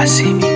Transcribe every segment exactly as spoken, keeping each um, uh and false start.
عظیمی.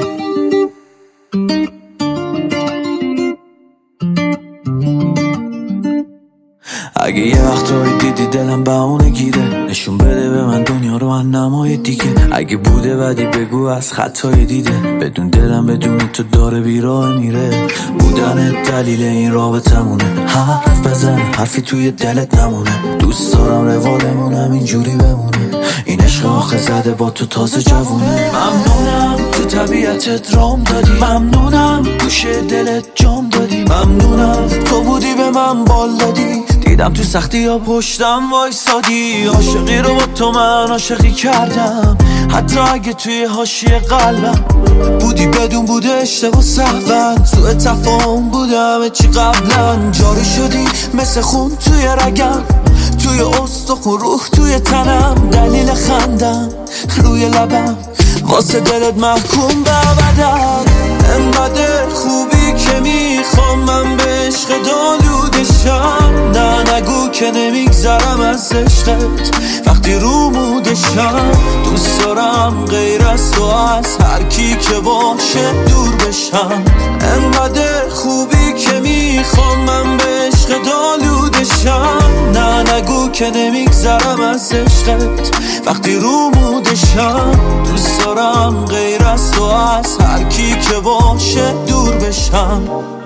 اگه یه وقتایی دیدی دلم بهونه گیره، نشون بده به من دنیا رو من نمای دیگه. اگه بوده بدی بگو از خطای دیده، بدون دلم بدون تو داره بیراه میره. بودن دلیل این رابطمونه، حرف بزن حرفی توی دلت نمونه. دوست دارم روالمونم اینجوری بمونه، این عشق آخه زده با تو تازه جوونه. ممنونم تو طبیعتت رام دادی، ممنونم گوشه دلت جام دادی، ممنونم تو بودی به من بال دادی. دیدم تو سختی ها پشتم وایسادی، عاشقی رو با تو من عاشقی کردم. حتی اگه توی حاشیه قلبم بودی بدون بوده اشتباه سهون. سوء تفاهم بودم چی قبلا، جاری شدی مثل خون توی رگم، توی استخون روح توی تنم. دلیل خندم روی لبم واسه دلت محکوم به ابدم. انقدر خوبی که میخوام من به عشق دالودشم. نه نگو که نمیگذرم از عشقت وقتی رو مودشم. دوست دارم غیر از تو از هر کی که باشه دور بشم. انقدر خوبی که میخوام من به عشق دالودشم. نه نگو که نمیگذرم از عشقت وقتی رو مودشم. دوست دارم غیر از تو از هر کی که باشه دور بشم.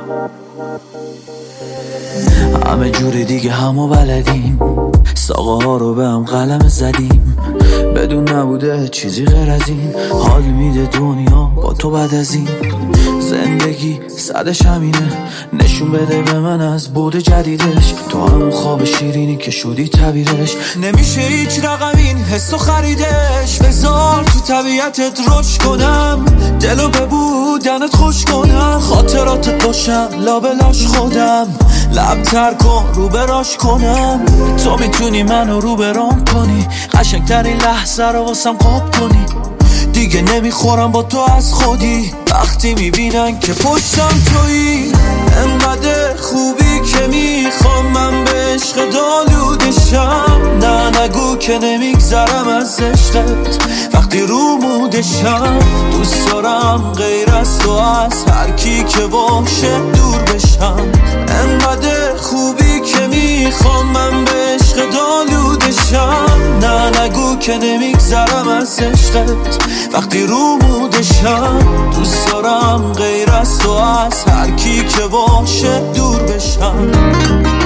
همه جوری دیگه همو بلدیم، ساقه ها رو به هم قلم زدیم. بدون نبوده چیزی غیر از این، حال میده دنیا با تو بعد از این. زندگی صدش همینه، نشون بده به من از بود جدیدش. تو همون خواب شیرینی که شدی تعبیرش، نمیشه هیچ رقم این حسو خریدش. بذار تو طبیعتت رشد کنم، دلو به بودنت خوش کنم. خاطراتت باشم لابلاش خودم، لب تر کن رو براش کنم. تو میتونی منو رو برام کنی، قشنگترین لحظه رو واسم قاب کنی. دیگه نمیخورم با تو از خودی، وقتی میبینن که پشتم تویی. انقدر خوبی که میخوام من به عشق دالودشم. نه نگو که نمیگذرم از عشقت وقتی رو مودشم. دوست دارم غیر از تو از هر کی که باشه دور بشم. انقدر خوبی که میخوام من به عشق دالودشم. نه نگو که نمیگذرم از عشقت وقتی رو مودشم. دوست دارم غیر از تو از هر کی که باشه دور بشم.